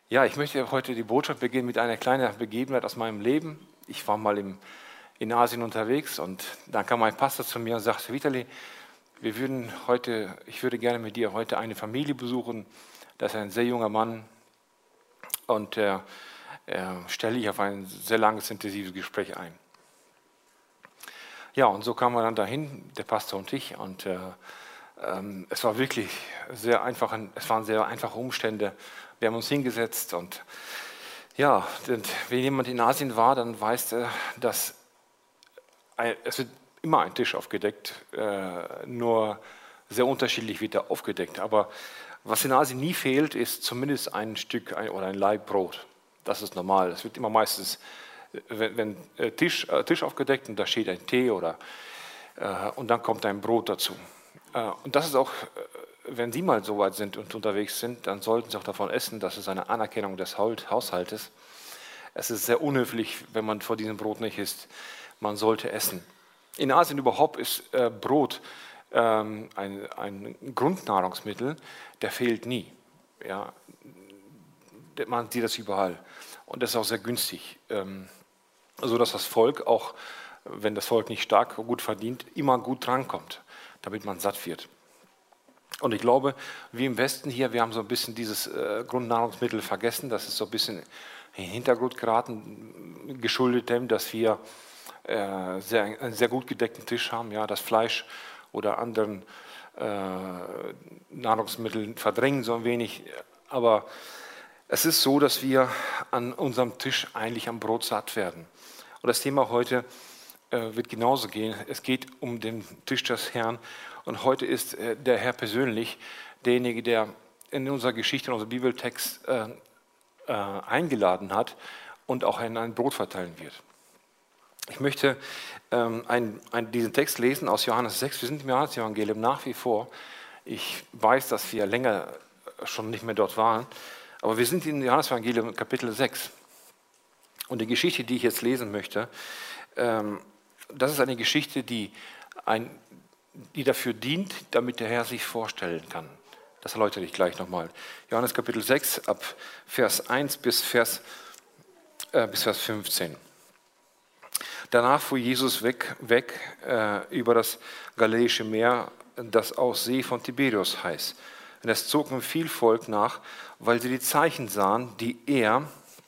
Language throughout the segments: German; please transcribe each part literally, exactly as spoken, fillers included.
Ja, ich möchte heute die Botschaft beginnen mit einer kleinen Begebenheit aus meinem Leben. Ich war mal im, in Asien unterwegs und dann kam ein Pastor zu mir und sagte: Vitali, wir würden heute, ich würde gerne mit dir heute eine Familie besuchen. Das ist ein sehr junger Mann und er, er stelle ich auf ein sehr langes, intensives Gespräch ein. Ja, und so kamen wir dann dahin, der Pastor und ich, und äh, ähm, es war wirklich sehr einfach, es waren sehr einfache Umstände. Wir haben uns hingesetzt und ja, und wenn jemand in Asien war, dann weiß er, dass ein, es wird immer ein Tisch aufgedeckt, äh, nur sehr unterschiedlich wird er aufgedeckt. Aber was in Asien nie fehlt, ist zumindest ein Stück ein, oder ein Laib Brot. Das ist normal. Es wird immer meistens, wenn, wenn äh, Tisch, äh, Tisch aufgedeckt und da steht ein Tee oder äh, und dann kommt ein Brot dazu. Äh, und das ist auch, äh, wenn Sie mal so weit sind und unterwegs sind, dann sollten Sie auch davon essen. Das ist eine Anerkennung des Haushaltes. Es ist sehr unhöflich, wenn man vor diesem Brot nicht isst. Man sollte essen. In Asien überhaupt ist äh, Brot ähm, ein, ein Grundnahrungsmittel, der fehlt nie. Ja, man sieht das überall. Und das ist auch sehr günstig. Ähm, so dass das Volk, auch wenn das Volk nicht stark gut verdient, immer gut drankommt, damit man satt wird. Und ich glaube, wir im Westen hier, wir haben so ein bisschen dieses äh, Grundnahrungsmittel vergessen. Das ist so ein bisschen in den Hintergrund geraten, geschuldet dem, dass wir äh, sehr, einen sehr gut gedeckten Tisch haben. Ja, das Fleisch oder anderen äh, Nahrungsmittel verdrängen so ein wenig. Aber es ist so, dass wir an unserem Tisch eigentlich am Brot satt werden. Und das Thema heute äh, wird genauso gehen. Es geht um den Tisch des Herrn. Und heute ist äh, der Herr persönlich derjenige, der in unserer Geschichte, in unserem Bibeltext äh, äh, eingeladen hat und auch ein, ein Brot verteilen wird. Ich möchte ähm, ein, ein, diesen Text lesen aus Johannes sechs. Wir sind im Johannes-Evangelium nach wie vor. Ich weiß, dass wir länger schon nicht mehr dort waren. Aber wir sind in Johannes-Evangelium Kapitel sechs. Und die Geschichte, die ich jetzt lesen möchte, ähm, das ist eine Geschichte, die, ein, die dafür dient, damit der Herr sich vorstellen kann. Das erläutere ich gleich nochmal. Johannes Kapitel sechs, ab Vers eins bis Vers, äh, bis Vers fünfzehn. Danach fuhr Jesus weg, weg äh, über das Galiläische Meer, das auch See von Tiberius heißt. Und es zog ihm viel Volk nach, weil sie die Zeichen sahen, die er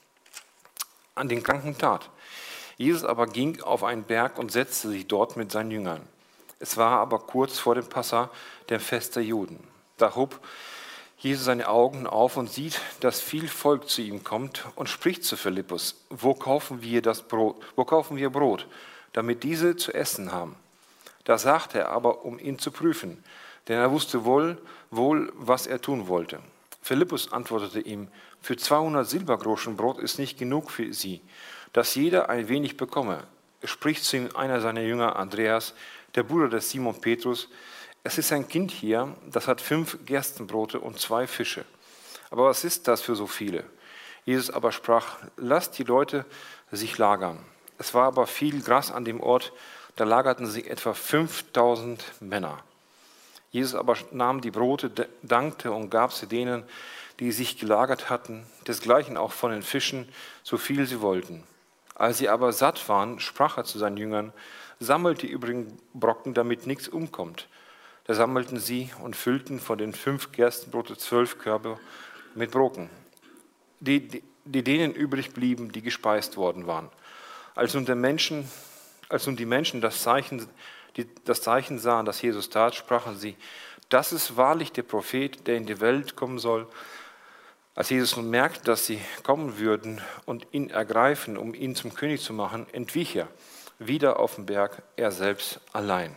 an den Kranken tat. Jesus aber ging auf einen Berg und setzte sich dort mit seinen Jüngern. Es war aber kurz vor dem Passa, dem Fest der Juden. Da hob Jesus seine Augen auf und sieht, dass viel Volk zu ihm kommt und spricht zu Philippus: Wo kaufen wir das Brot? Wo kaufen wir Brot, damit diese zu essen haben? Da sagte er aber, um ihn zu prüfen, denn er wusste wohl, wohl, was er tun wollte. Philippus antwortete ihm: Für zweihundert Silbergroschen Brot ist nicht genug für sie, dass jeder ein wenig bekomme. Es spricht zu ihm einer seiner Jünger, Andreas, der Bruder des Simon Petrus: Es ist ein Kind hier, das hat fünf Gerstenbrote und zwei Fische. Aber was ist das für so viele? Jesus aber sprach: Lasst die Leute sich lagern. Es war aber viel Gras an dem Ort, da lagerten sich etwa fünftausend Männer. Jesus aber nahm die Brote, dankte und gab sie denen, die sich gelagert hatten, desgleichen auch von den Fischen, so viel sie wollten. Als sie aber satt waren, sprach er zu seinen Jüngern: Sammelt die übrigen Brocken, damit nichts umkommt. Da sammelten sie und füllten von den fünf Gerstenbrote zwölf Körbe mit Brocken, die, die, die denen übrig blieben, die gespeist worden waren. Als nun, der Menschen, als nun die Menschen das Zeichen, die, das Zeichen sahen, das Jesus tat, sprachen sie: Das ist wahrlich der Prophet, der in die Welt kommen soll. Als Jesus nun merkte, dass sie kommen würden und ihn ergreifen, um ihn zum König zu machen, entwich er wieder auf den Berg, er selbst allein.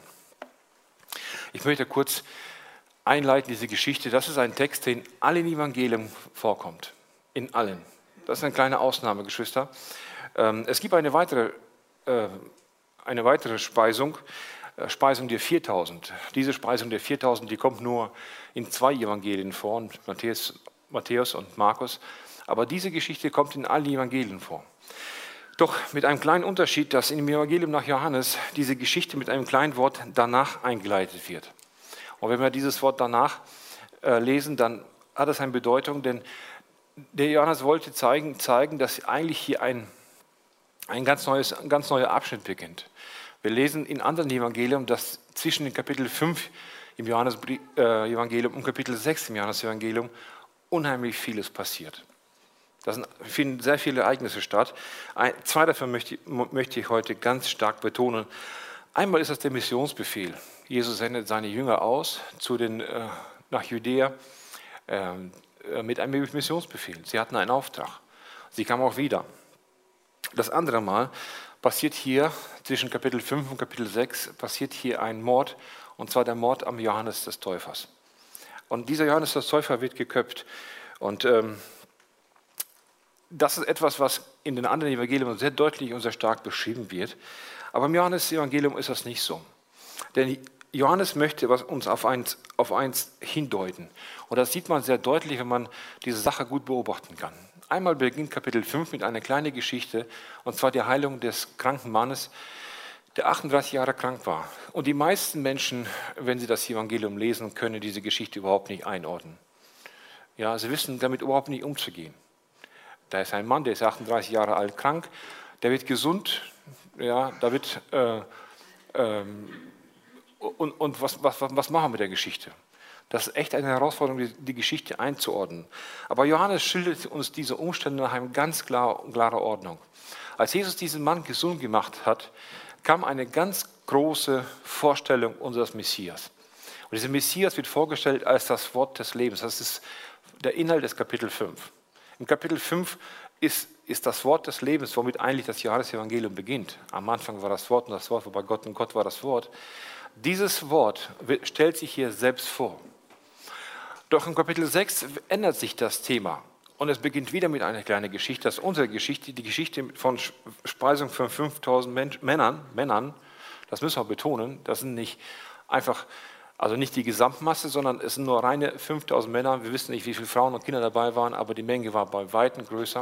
Ich möchte kurz einleiten diese Geschichte. Das ist ein Text, der in allen Evangelien vorkommt. In allen. Das ist eine kleine Ausnahme, Geschwister. Es gibt eine weitere, eine weitere Speisung, Speisung der viertausend. Diese Speisung der viertausend, die kommt nur in zwei Evangelien vor, Matthäus, Matthäus und Markus. Aber diese Geschichte kommt in allen Evangelien vor. Doch mit einem kleinen Unterschied, dass im Evangelium nach Johannes diese Geschichte mit einem kleinen Wort danach eingeleitet wird. Und wenn wir dieses Wort danach äh, lesen, dann hat es eine Bedeutung, denn Der Johannes wollte zeigen, zeigen dass eigentlich hier ein, ein, ganz neues, ein ganz neuer Abschnitt beginnt. Wir lesen in anderen Evangelien, dass zwischen dem Kapitel fünf im Johannes-Evangelium und Kapitel sechs im Johannes-Evangelium unheimlich vieles passiert. Da finden sehr viele Ereignisse statt. Ein, zwei davon möchte, möchte ich heute ganz stark betonen. Einmal ist das der Missionsbefehl. Jesus sendet seine Jünger aus zu den, äh, nach Judäa äh, mit einem Missionsbefehl. Sie hatten einen Auftrag. Sie kamen auch wieder. Das andere Mal passiert hier, zwischen Kapitel fünf und Kapitel sechs, passiert hier ein Mord, und zwar der Mord am Johannes des Täufers. Und dieser Johannes des Täufer wird geköpft. Und ähm, das ist etwas, was in den anderen Evangelien sehr deutlich und sehr stark beschrieben wird. Aber im Johannes-Evangelium ist das nicht so. Denn Johannes möchte uns auf eins, auf eins hindeuten. Und das sieht man sehr deutlich, wenn man diese Sache gut beobachten kann. Einmal beginnt Kapitel fünf mit einer kleinen Geschichte, und zwar die Heilung des kranken Mannes, der achtunddreißig Jahre krank war. Und die meisten Menschen, wenn sie das Evangelium lesen, können diese Geschichte überhaupt nicht einordnen. Ja, sie wissen damit überhaupt nicht umzugehen. Da ist ein Mann, der ist achtunddreißig Jahre alt, krank, der wird gesund, ja, da wird, äh, ähm, und, und was, was, was machen wir mit der Geschichte? Das ist echt eine Herausforderung, die, die Geschichte einzuordnen. Aber Johannes schildert uns diese Umstände nach einer ganz klar, klaren Ordnung. Als Jesus diesen Mann gesund gemacht hat, kam eine ganz große Vorstellung unseres Messias. Und dieser Messias wird vorgestellt als das Wort des Lebens. Das ist der Inhalt des Kapitel fünf. Im Kapitel fünf ist, ist das Wort des Lebens, womit eigentlich das Johannes-Evangelium beginnt. Am Anfang war das Wort und das Wort war bei Gott und Gott war das Wort. Dieses Wort stellt sich hier selbst vor. Doch im Kapitel sechs ändert sich das Thema und es beginnt wieder mit einer kleinen Geschichte. Das ist unsere Geschichte, die Geschichte von Speisung von fünftausend Männern, Männern. Das müssen wir betonen, das sind nicht einfach... Also nicht die Gesamtmasse, sondern es sind nur reine fünftausend Männer. Wir wissen nicht, wie viele Frauen und Kinder dabei waren, aber die Menge war bei weitem größer.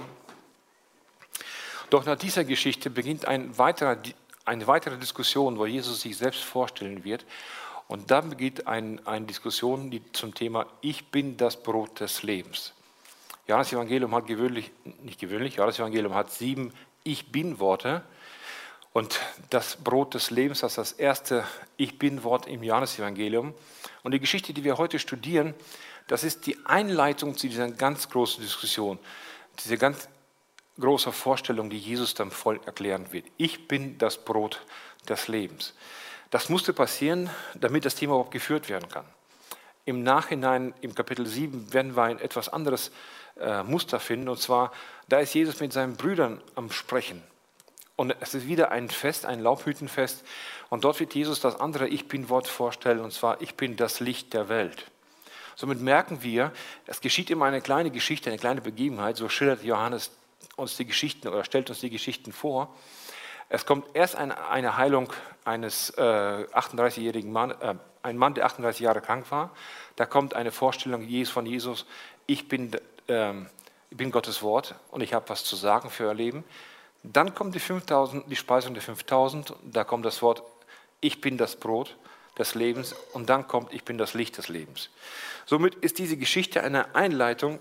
Doch nach dieser Geschichte beginnt ein weiterer, eine weitere Diskussion, wo Jesus sich selbst vorstellen wird. Und dann beginnt ein, eine Diskussion die zum Thema Ich bin das Brot des Lebens. Johannes Evangelium hat gewöhnlich, nicht gewöhnlich, Johannes Evangelium hat sieben Ich bin Worte. Und das Brot des Lebens, das ist das erste Ich Bin-Wort im Johannes-Evangelium. Und die Geschichte, die wir heute studieren, das ist die Einleitung zu dieser ganz großen Diskussion, diese ganz große Vorstellung, die Jesus dem Volk erklären wird. Ich bin das Brot des Lebens. Das musste passieren, damit das Thema überhaupt geführt werden kann. Im Nachhinein, im Kapitel sieben, werden wir ein etwas anderes äh, Muster finden. Und zwar, da ist Jesus mit seinen Brüdern am Sprechen. Und es ist wieder ein Fest, ein Laubhüttenfest. Und dort wird Jesus das andere Ich Bin-Wort vorstellen, und zwar Ich bin das Licht der Welt. Somit merken wir, es geschieht immer eine kleine Geschichte, eine kleine Begebenheit. So schildert Johannes uns die Geschichten oder stellt uns die Geschichten vor. Es kommt erst eine, eine Heilung eines äh, achtunddreißigjährigen Mannes, äh, ein Mann, der achtunddreißig Jahre krank war. Da kommt eine Vorstellung von Jesus, ich bin, äh, ich bin Gottes Wort und ich habe was zu sagen für euer Leben. Dann kommt die, fünftausend, die Speisung der fünftausend, da kommt das Wort, ich bin das Brot des Lebens, und dann kommt, ich bin das Licht des Lebens. Somit ist diese Geschichte eine Einleitung,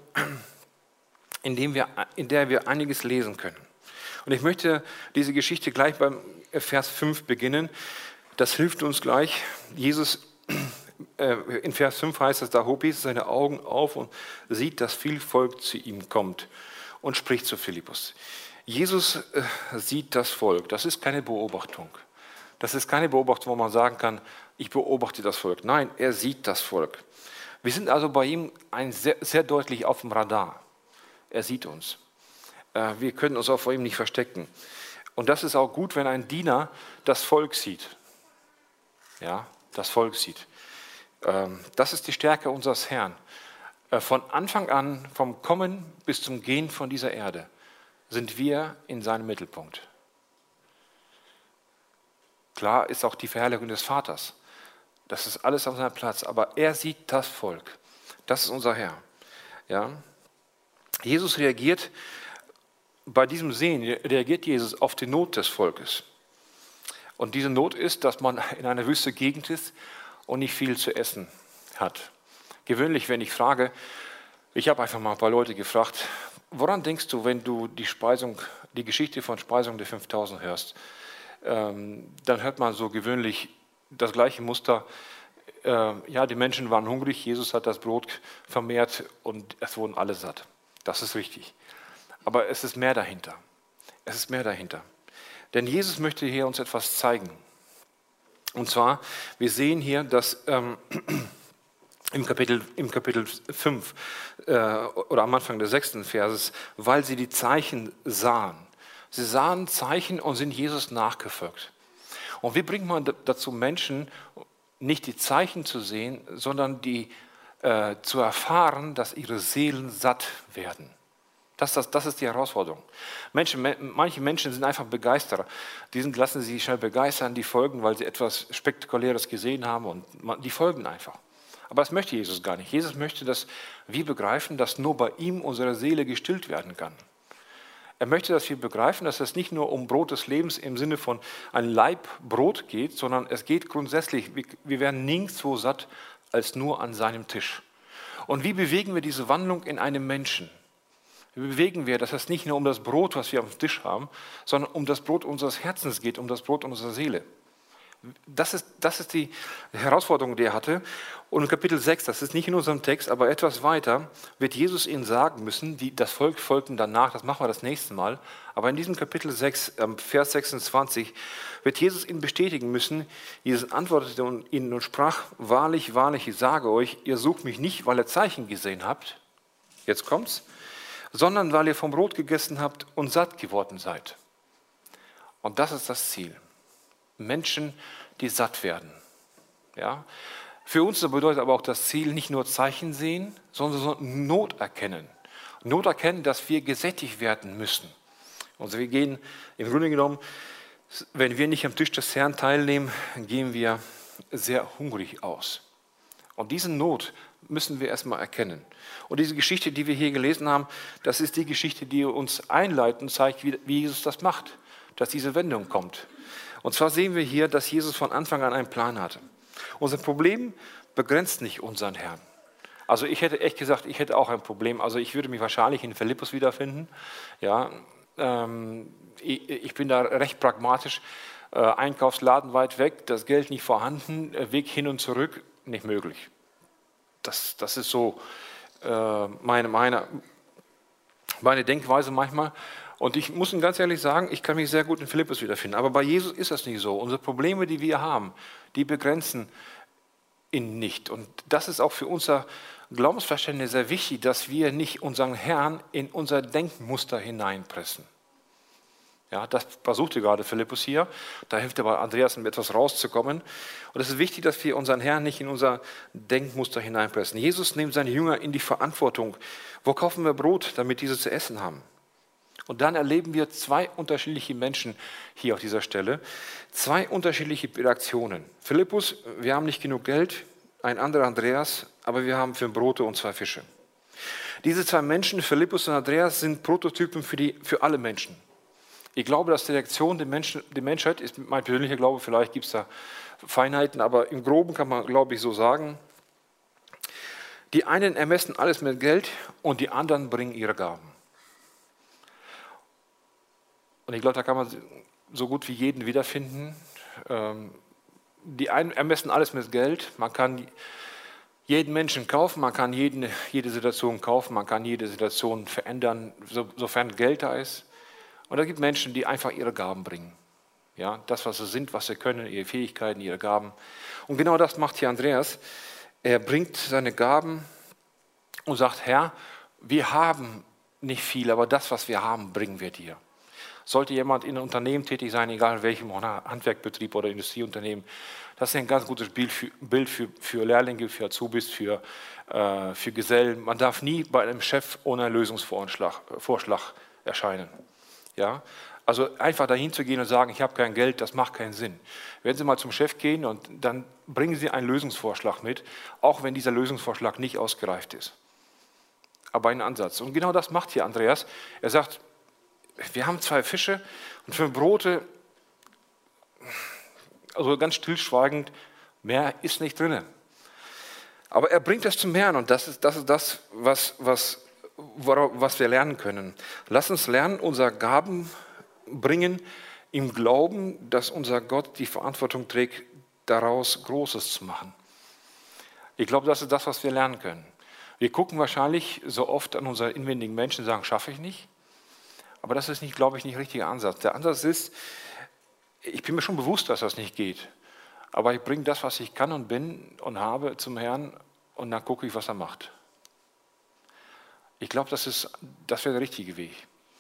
in, dem wir, in der wir einiges lesen können. Und ich möchte diese Geschichte gleich beim Vers fünf beginnen. Das hilft uns gleich. Jesus, äh, in Vers fünf heißt es, da hob Jesus seine Augen auf und sieht, dass viel Volk zu ihm kommt und spricht zu Philippus. Jesus äh, sieht das Volk. Das ist keine Beobachtung. Das ist keine Beobachtung, wo man sagen kann, ich beobachte das Volk. Nein, er sieht das Volk. Wir sind also bei ihm ein sehr, sehr deutlich auf dem Radar. Er sieht uns. Äh, wir können uns auch vor ihm nicht verstecken. Und das ist auch gut, wenn ein Diener das Volk sieht. Ja, das Volk sieht. Ähm, das ist die Stärke unseres Herrn. Äh, von Anfang an, vom Kommen bis zum Gehen von dieser Erde, sind wir in seinem Mittelpunkt. Klar ist auch die Verherrlichung des Vaters. Das ist alles auf seinem Platz, aber er sieht das Volk. Das ist unser Herr. Ja? Jesus reagiert, bei diesem Sehen reagiert Jesus auf die Not des Volkes. Und diese Not ist, dass man in einer wüsten Gegend ist und nicht viel zu essen hat. Gewöhnlich, wenn ich frage, ich habe einfach mal ein paar Leute gefragt, woran denkst du, wenn du die Speisung, die Geschichte von Speisung der fünftausend hörst? Ähm, dann hört man so gewöhnlich das gleiche Muster. Äh, ja, die Menschen waren hungrig, Jesus hat das Brot vermehrt und es wurden alle satt. Das ist richtig. Aber es ist mehr dahinter. Es ist mehr dahinter. Denn Jesus möchte hier uns etwas zeigen. Und zwar, wir sehen hier, dass ähm, im Kapitel, im Kapitel fünf äh, oder am Anfang des sechsten Verses, weil sie die Zeichen sahen. Sie sahen Zeichen und sind Jesus nachgefolgt. Und wie bringt man dazu Menschen, nicht die Zeichen zu sehen, sondern die äh, zu erfahren, dass ihre Seelen satt werden? Das, das, das ist die Herausforderung. Menschen, manche Menschen sind einfach Begeisterer. Die sind, lassen sich schnell begeistern, die folgen, weil sie etwas Spektakuläres gesehen haben und man, die folgen einfach. Aber das möchte Jesus gar nicht. Jesus möchte, dass wir begreifen, dass nur bei ihm unsere Seele gestillt werden kann. Er möchte, dass wir begreifen, dass es nicht nur um Brot des Lebens im Sinne von ein Laib Brot geht, sondern es geht grundsätzlich, wir werden nirgendwo satt als nur an seinem Tisch. Und wie bewegen wir diese Wandlung in einem Menschen? Wie bewegen wir, dass es nicht nur um das Brot, was wir auf dem Tisch haben, sondern um das Brot unseres Herzens geht, um das Brot unserer Seele? Das ist, das ist die Herausforderung, die er hatte. Und in Kapitel sechs, das ist nicht in unserem Text, aber etwas weiter, wird Jesus ihnen sagen müssen, die, das Volk folgten danach, das machen wir das nächste Mal, aber in diesem Kapitel sechs, Vers sechsundzwanzig, wird Jesus ihnen bestätigen müssen, Jesus antwortete ihnen und sprach, wahrlich, wahrlich, ich sage euch, ihr sucht mich nicht, weil ihr Zeichen gesehen habt, jetzt kommt's, sondern weil ihr vom Brot gegessen habt und satt geworden seid. Und das ist das Ziel. Menschen, die satt werden. Ja? Für uns bedeutet aber auch das Ziel, nicht nur Zeichen sehen, sondern Not erkennen. Not erkennen, dass wir gesättigt werden müssen. Also wir gehen im Grunde genommen, wenn wir nicht am Tisch des Herrn teilnehmen, gehen wir sehr hungrig aus. Und diese Not müssen wir erstmal erkennen. Und diese Geschichte, die wir hier gelesen haben, das ist die Geschichte, die uns einleitet und zeigt, wie, wie Jesus das macht, dass diese Wendung kommt. Und zwar sehen wir hier, dass Jesus von Anfang an einen Plan hatte. Unser Problem begrenzt nicht unseren Herrn. Also ich hätte echt gesagt, ich hätte auch ein Problem. Also ich würde mich wahrscheinlich in Philippus wiederfinden. Ja, ähm, ich, ich bin da recht pragmatisch. Äh, Einkaufsladen weit weg, das Geld nicht vorhanden, Weg hin und zurück, nicht möglich. Das, das ist so äh, meine, meine, meine Denkweise manchmal. Und ich muss Ihnen ganz ehrlich sagen, ich kann mich sehr gut in Philippus wiederfinden. Aber bei Jesus ist das nicht so. Unsere Probleme, die wir haben, die begrenzen ihn nicht. Und das ist auch für unser Glaubensverständnis sehr wichtig, dass wir nicht unseren Herrn in unser Denkmuster hineinpressen. Ja, das versuchte gerade Philippus hier. Da hilft aber Andreas, um etwas rauszukommen. Und es ist wichtig, dass wir unseren Herrn nicht in unser Denkmuster hineinpressen. Jesus nimmt seine Jünger in die Verantwortung. Wo kaufen wir Brot, damit diese zu essen haben? Und dann erleben wir zwei unterschiedliche Menschen hier auf dieser Stelle, zwei unterschiedliche Reaktionen. Philippus, wir haben nicht genug Geld, ein anderer Andreas, aber wir haben fünf Brote und zwei Fische. Diese zwei Menschen, Philippus und Andreas, sind Prototypen für, die, für alle Menschen. Ich glaube, dass die Reaktion der, Menschen, der Menschheit, ist mein persönlicher Glaube, vielleicht gibt es da Feinheiten, aber im Groben kann man, glaube ich, so sagen, die einen ermessen alles mit Geld und die anderen bringen ihre Gaben. Und ich glaube, da kann man so gut wie jeden wiederfinden. Die einen ermessen alles mit Geld. Man kann jeden Menschen kaufen, man kann jeden, jede Situation kaufen, man kann jede Situation verändern, so, sofern Geld da ist. Und es gibt Menschen, die einfach ihre Gaben bringen. Ja, das, was sie sind, was sie können, ihre Fähigkeiten, ihre Gaben. Und genau das macht hier Andreas. Er bringt seine Gaben und sagt, Herr, wir haben nicht viel, aber das, was wir haben, bringen wir dir. Sollte jemand in einem Unternehmen tätig sein, egal in welchem Handwerkbetrieb oder Industrieunternehmen, das ist ein ganz gutes Bild für, Bild für, für Lehrlinge, für Azubis, für, äh, für Gesellen. Man darf nie bei einem Chef ohne einen Lösungsvorschlag Vorschlag erscheinen. Ja? Also einfach dahin zu gehen und sagen, ich habe kein Geld, das macht keinen Sinn. Wenn Sie mal zum Chef gehen und dann bringen Sie einen Lösungsvorschlag mit, auch wenn dieser Lösungsvorschlag nicht ausgereift ist. Aber einen Ansatz. Und genau das macht hier Andreas. Er sagt, wir haben zwei Fische und fünf Brote, also ganz stillschweigend, mehr ist nicht drin. Aber er bringt das zum Herrn und das ist das, ist das was, was was wir lernen können. Lass uns lernen, unsere Gaben bringen im Glauben, dass unser Gott die Verantwortung trägt, daraus Großes zu machen. Ich glaube, das ist das, was wir lernen können. Wir gucken wahrscheinlich so oft an unsere inwendigen Menschen und sagen, schaffe ich nicht. Aber das ist, nicht, glaube ich, nicht der richtige Ansatz. Der Ansatz ist, ich bin mir schon bewusst, dass das nicht geht. Aber ich bringe das, was ich kann und bin und habe, zum Herrn und dann gucke ich, was er macht. Ich glaube, das ist, das wäre der richtige Weg.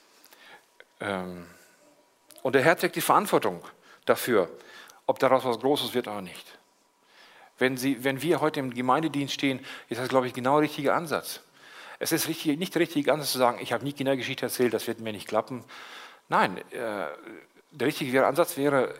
Und der Herr trägt die Verantwortung dafür, ob daraus was Großes wird oder nicht. Wenn, Sie, wenn wir heute im Gemeindedienst stehen, ist das, glaube ich, genau der richtige Ansatz. Es ist richtig, nicht der richtige Ansatz zu sagen, ich habe nie Kindergeschichte erzählt, das wird mir nicht klappen. Nein, äh, der richtige Ansatz wäre,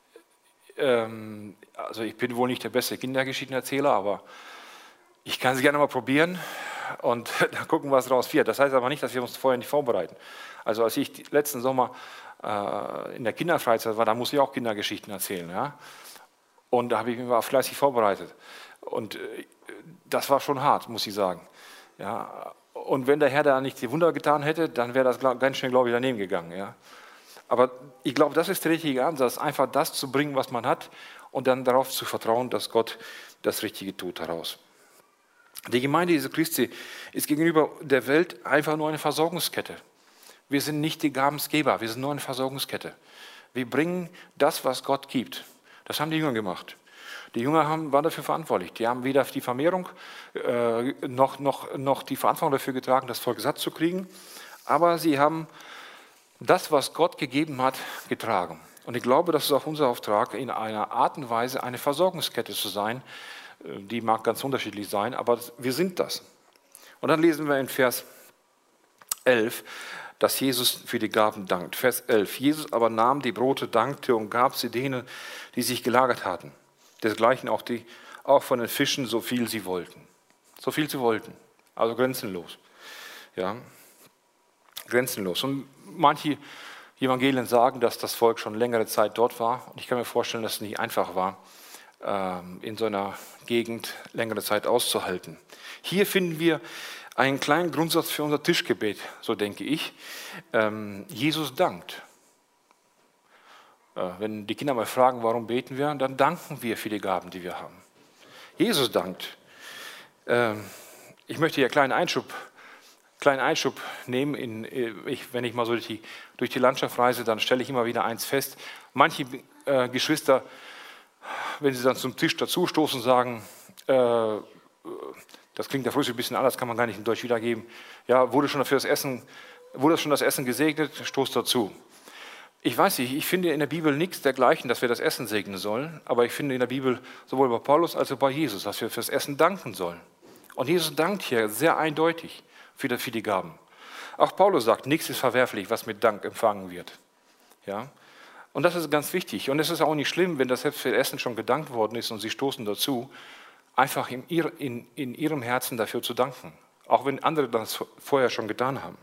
ähm, also ich bin wohl nicht der beste Kindergeschichtenerzähler, aber ich kann es gerne mal probieren und dann gucken, was daraus wird. Das heißt aber nicht, dass wir uns vorher nicht vorbereiten. Also als ich letzten Sommer äh, in der Kinderfreizeit war, da musste ich auch Kindergeschichten erzählen. Ja? Und da habe ich mich mal fleißig vorbereitet. Und äh, das war schon hart, muss ich sagen. Ja? Und wenn der Herr da nicht die Wunder getan hätte, dann wäre das ganz schnell, glaube ich, daneben gegangen. Ja? Aber ich glaube, das ist der richtige Ansatz, einfach das zu bringen, was man hat und dann darauf zu vertrauen, dass Gott das Richtige tut daraus. Die Gemeinde Jesu Christi ist gegenüber der Welt einfach nur eine Versorgungskette. Wir sind nicht die Gabensgeber, wir sind nur eine Versorgungskette. Wir bringen das, was Gott gibt. Das haben die Jünger gemacht. Die Jünger haben, waren dafür verantwortlich. Die haben weder die Vermehrung äh, noch, noch, noch die Verantwortung dafür getragen, das Volk satt zu kriegen. Aber sie haben das, was Gott gegeben hat, getragen. Und ich glaube, das ist auch unser Auftrag, in einer Art und Weise eine Versorgungskette zu sein. Die mag ganz unterschiedlich sein, aber wir sind das. Und dann lesen wir in Vers elf, dass Jesus für die Gaben dankt. Vers elf, Jesus aber nahm die Brote, dankte und gab sie denen, die sich gelagert hatten. Desgleichen auch, die, auch von den Fischen, so viel sie wollten. So viel sie wollten, also grenzenlos. Ja, grenzenlos. Und manche Evangelien sagen, dass das Volk schon längere Zeit dort war. Und ich kann mir vorstellen, dass es nicht einfach war, in so einer Gegend längere Zeit auszuhalten. Hier finden wir einen kleinen Grundsatz für unser Tischgebet, so denke ich. Jesus dankt. Wenn die Kinder mal fragen, warum beten wir, dann danken wir für die Gaben, die wir haben. Jesus dankt. Ich möchte hier einen kleinen Einschub, kleinen Einschub nehmen. In, ich, wenn ich mal so durch die, durch die Landschaft reise, dann stelle ich immer wieder eins fest. Manche äh, Geschwister, wenn sie dann zum Tisch dazustoßen, sagen, äh, das klingt ja frühstück ein bisschen anders, kann man gar nicht in Deutsch wiedergeben. Ja, wurde schon dafür das Essen, wurde schon das Essen gesegnet, stoß dazu. Ich weiß nicht, ich finde in der Bibel nichts dergleichen, dass wir das Essen segnen sollen, aber ich finde in der Bibel sowohl bei Paulus als auch bei Jesus, dass wir für das Essen danken sollen. Und Jesus dankt hier sehr eindeutig für die, für die Gaben. Auch Paulus sagt, nichts ist verwerflich, was mit Dank empfangen wird. Ja? Und das ist ganz wichtig. Und es ist auch nicht schlimm, wenn das selbst für Essen schon gedankt worden ist und sie stoßen dazu, einfach in, ihr, in, in ihrem Herzen dafür zu danken. Auch wenn andere das vorher schon getan haben.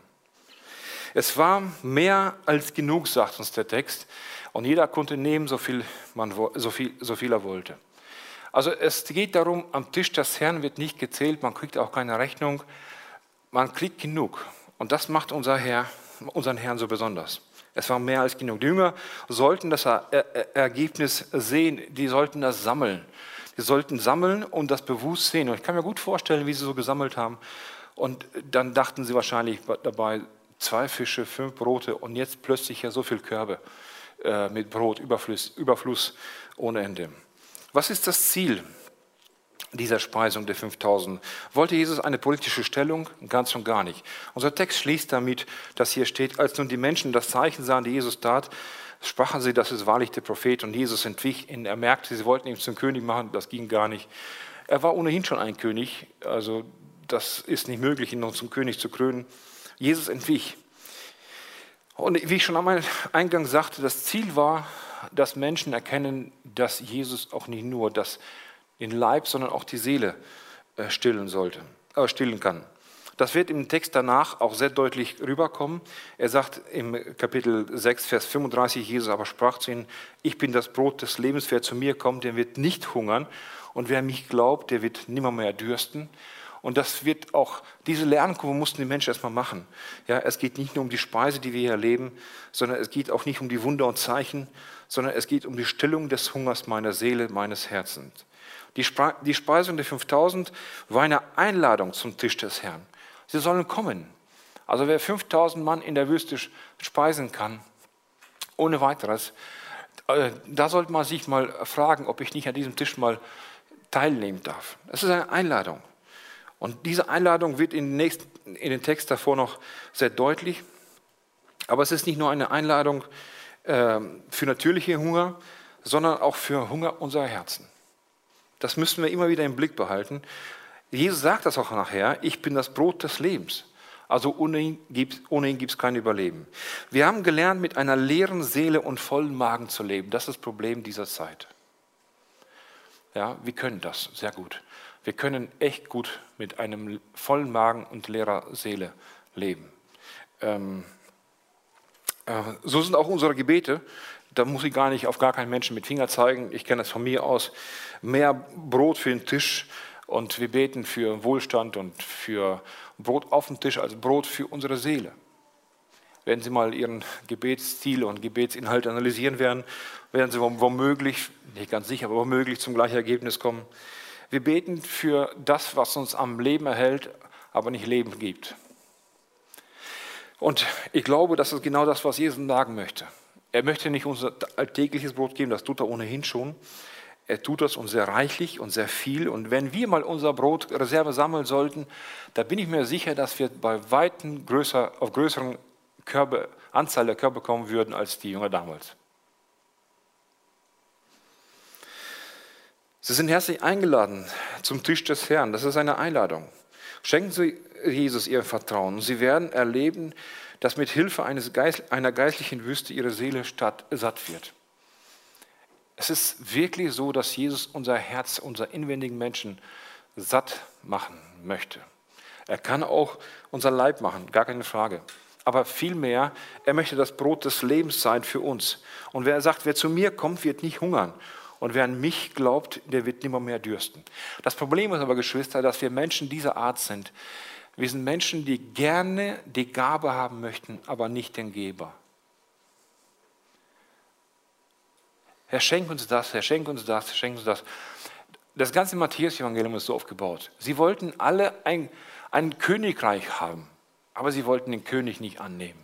Es war mehr als genug, sagt uns der Text. Und jeder konnte nehmen, so viel, man, so viel, so viel er wollte. Also es geht darum, am Tisch des Herrn wird nicht gezählt, man kriegt auch keine Rechnung. Man kriegt genug. Und das macht unser Herr, unseren Herrn so besonders. Es war mehr als genug. Die Jünger sollten das Ergebnis sehen, die sollten das sammeln. Die sollten sammeln und das bewusst sehen. Und ich kann mir gut vorstellen, wie sie so gesammelt haben. Und dann dachten sie wahrscheinlich dabei, zwei Fische, fünf Brote und jetzt plötzlich ja so viel Körbe äh, mit Brot, Überfluss, Überfluss ohne Ende. Was ist das Ziel dieser Speisung der fünftausend? Wollte Jesus eine politische Stellung? Ganz und gar nicht. Unser Text schließt damit, dass hier steht, als nun die Menschen das Zeichen sahen, die Jesus tat, sprachen sie, das ist wahrlich der Prophet, und Jesus entwich. Er merkte, sie wollten ihn zum König machen, das ging gar nicht. Er war ohnehin schon ein König, also das ist nicht möglich, ihn noch zum König zu krönen. Jesus entwich. Und wie ich schon am Eingang sagte, das Ziel war, dass Menschen erkennen, dass Jesus auch nicht nur das den Leib, sondern auch die Seele stillen sollte, äh, stillen kann. Das wird im Text danach auch sehr deutlich rüberkommen. Er sagt im Kapitel sechs, Vers fünfunddreißig, Jesus aber sprach zu ihnen, ich bin das Brot des Lebens, wer zu mir kommt, der wird nicht hungern und wer mich glaubt, der wird nimmermehr dürsten. Und das wird auch, diese Lernkurve mussten die Menschen erstmal machen. Ja, es geht nicht nur um die Speise, die wir hier erleben, sondern es geht auch nicht um die Wunder und Zeichen, sondern es geht um die Stillung des Hungers meiner Seele, meines Herzens. Die, Spe- die Speisung der fünftausend war eine Einladung zum Tisch des Herrn. Sie sollen kommen. Also wer fünftausend Mann in der Wüste speisen kann, ohne weiteres, äh, da sollte man sich mal fragen, ob ich nicht an diesem Tisch mal teilnehmen darf. Das ist eine Einladung. Und diese Einladung wird in den, nächsten, in den Text davor noch sehr deutlich. Aber es ist nicht nur eine Einladung äh, für natürliche Hunger, sondern auch für Hunger unserer Herzen. Das müssen wir immer wieder im Blick behalten. Jesus sagt das auch nachher, ich bin das Brot des Lebens. Also ohne ihn gibt ohne ihn gibt es kein Überleben. Wir haben gelernt, mit einer leeren Seele und vollen Magen zu leben. Das ist das Problem dieser Zeit. Ja, wir können das sehr gut. Wir können echt gut mit einem vollen Magen und leerer Seele leben. Ähm, äh, so sind auch unsere Gebete. Da muss ich gar nicht auf gar keinen Menschen mit Finger zeigen. Ich kenne das von mir aus. Mehr Brot für den Tisch und wir beten für Wohlstand und für Brot auf dem Tisch als Brot für unsere Seele. Wenn Sie mal Ihren Gebetsstil und Gebetsinhalt analysieren werden, werden Sie womöglich, nicht ganz sicher, aber womöglich zum gleichen Ergebnis kommen. Wir beten für das, was uns am Leben erhält, aber nicht Leben gibt. Und ich glaube, das ist genau das, was Jesus sagen möchte. Er möchte nicht unser alltägliches Brot geben, das tut er ohnehin schon. Er tut das uns sehr reichlich und sehr viel. Und wenn wir mal unser Brotreserve sammeln sollten, da bin ich mir sicher, dass wir bei weitem größer, auf größeren Körbe, Anzahl der Körbe kommen würden als die Jünger damals. Sie sind herzlich eingeladen zum Tisch des Herrn. Das ist eine Einladung. Schenken Sie Jesus Ihr Vertrauen und Sie werden erleben, dass mit Hilfe eines Geist, einer geistlichen Wüste Ihre Seele statt, satt wird. Es ist wirklich so, dass Jesus unser Herz, unser inwendigen Menschen satt machen möchte. Er kann auch unser Leib machen, gar keine Frage. Aber vielmehr, er möchte das Brot des Lebens sein für uns. Und wer sagt, wer zu mir kommt, wird nicht hungern. Und wer an mich glaubt, der wird nimmer mehr dürsten. Das Problem ist aber, Geschwister, dass wir Menschen dieser Art sind. Wir sind Menschen, die gerne die Gabe haben möchten, aber nicht den Geber. Herr, schenk uns das, Herr, schenk uns das, schenk uns das. Das ganze Matthäus-Evangelium ist so aufgebaut. Sie wollten alle ein, ein Königreich haben, aber sie wollten den König nicht annehmen.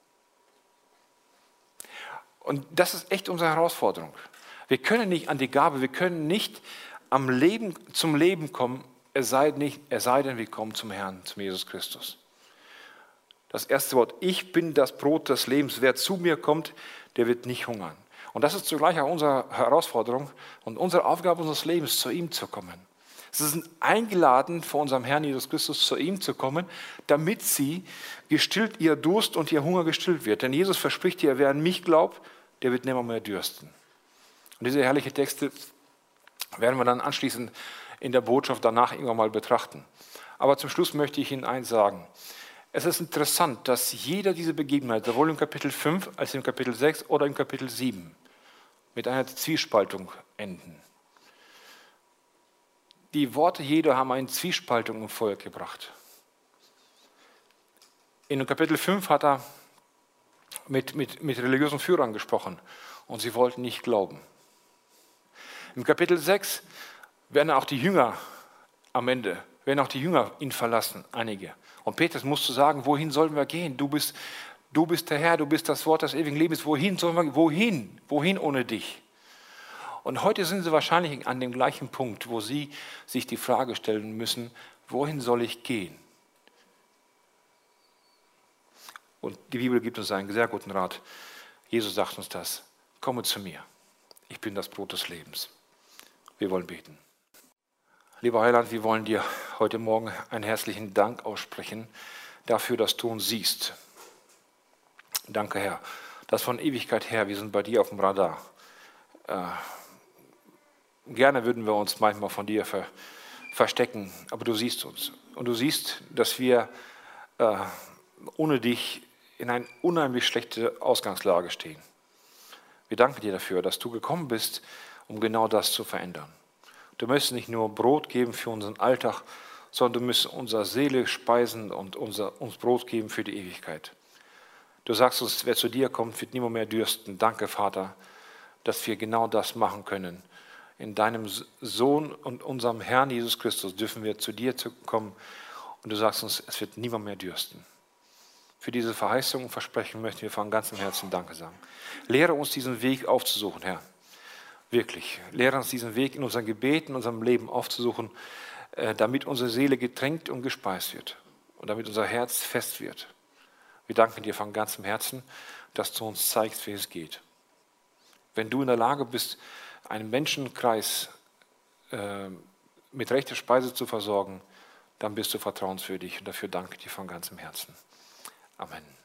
Und das ist echt unsere Herausforderung. Wir können nicht an die Gabe, wir können nicht am Leben, zum Leben kommen, es sei, nicht, es sei denn, wir kommen zum Herrn, zum Jesus Christus. Das erste Wort, ich bin das Brot des Lebens. Wer zu mir kommt, der wird nicht hungern. Und das ist zugleich auch unsere Herausforderung und unsere Aufgabe unseres Lebens, zu ihm zu kommen. Sie sind eingeladen, vor unserem Herrn Jesus Christus zu ihm zu kommen, damit sie gestillt, ihr Durst und ihr Hunger gestillt wird. Denn Jesus verspricht dir, wer an mich glaubt, der wird nimmer mehr dürsten. Und diese herrlichen Texte werden wir dann anschließend in der Botschaft danach irgendwann mal betrachten. Aber zum Schluss möchte ich Ihnen eins sagen. Es ist interessant, dass jeder diese Begebenheit, sowohl im Kapitel fünf als im Kapitel sechs oder im Kapitel sieben, mit einer Zwiespaltung enden. Die Worte jeder haben eine Zwiespaltung im Volk gebracht. In Kapitel fünf hat er mit, mit, mit religiösen Führern gesprochen und sie wollten nicht glauben. Im Kapitel sechs werden auch die Jünger am Ende, werden auch die Jünger ihn verlassen, einige. Und Petrus musste sagen, wohin sollen wir gehen? Du bist, du bist der Herr, du bist das Wort des ewigen Lebens. Wohin sollen wir, wohin? Wohin ohne dich? Und heute sind sie wahrscheinlich an dem gleichen Punkt, wo sie sich die Frage stellen müssen, wohin soll ich gehen? Und die Bibel gibt uns einen sehr guten Rat. Jesus sagt uns das. Komme zu mir. Ich bin das Brot des Lebens. Wir wollen beten. Lieber Heiland, wir wollen dir heute Morgen einen herzlichen Dank aussprechen dafür, dass du uns siehst. Danke, Herr, dass von Ewigkeit her, wir sind bei dir auf dem Radar. Äh, gerne würden wir uns manchmal von dir ver, verstecken, aber du siehst uns. Und du siehst, dass wir äh, ohne dich in einer unheimlich schlechten Ausgangslage stehen. Wir danken dir dafür, dass du gekommen bist, um genau das zu verändern. Du möchtest nicht nur Brot geben für unseren Alltag, sondern du musst unsere Seele speisen und unser, uns Brot geben für die Ewigkeit. Du sagst uns, wer zu dir kommt, wird niemand mehr dürsten. Danke, Vater, dass wir genau das machen können. In deinem Sohn und unserem Herrn Jesus Christus dürfen wir zu dir kommen und du sagst uns, es wird niemand mehr dürsten. Für diese Verheißung und Versprechen möchten wir von ganzem Herzen Danke sagen. Lehre uns diesen Weg aufzusuchen, Herr. Wirklich. Lehre uns diesen Weg in unseren Gebeten, in unserem Leben aufzusuchen, damit unsere Seele getränkt und gespeist wird und damit unser Herz fest wird. Wir danken dir von ganzem Herzen, dass du uns zeigst, wie es geht. Wenn du in der Lage bist, einen Menschenkreis äh, mit rechter Speise zu versorgen, dann bist du vertrauenswürdig und dafür danke ich dir von ganzem Herzen. Amen.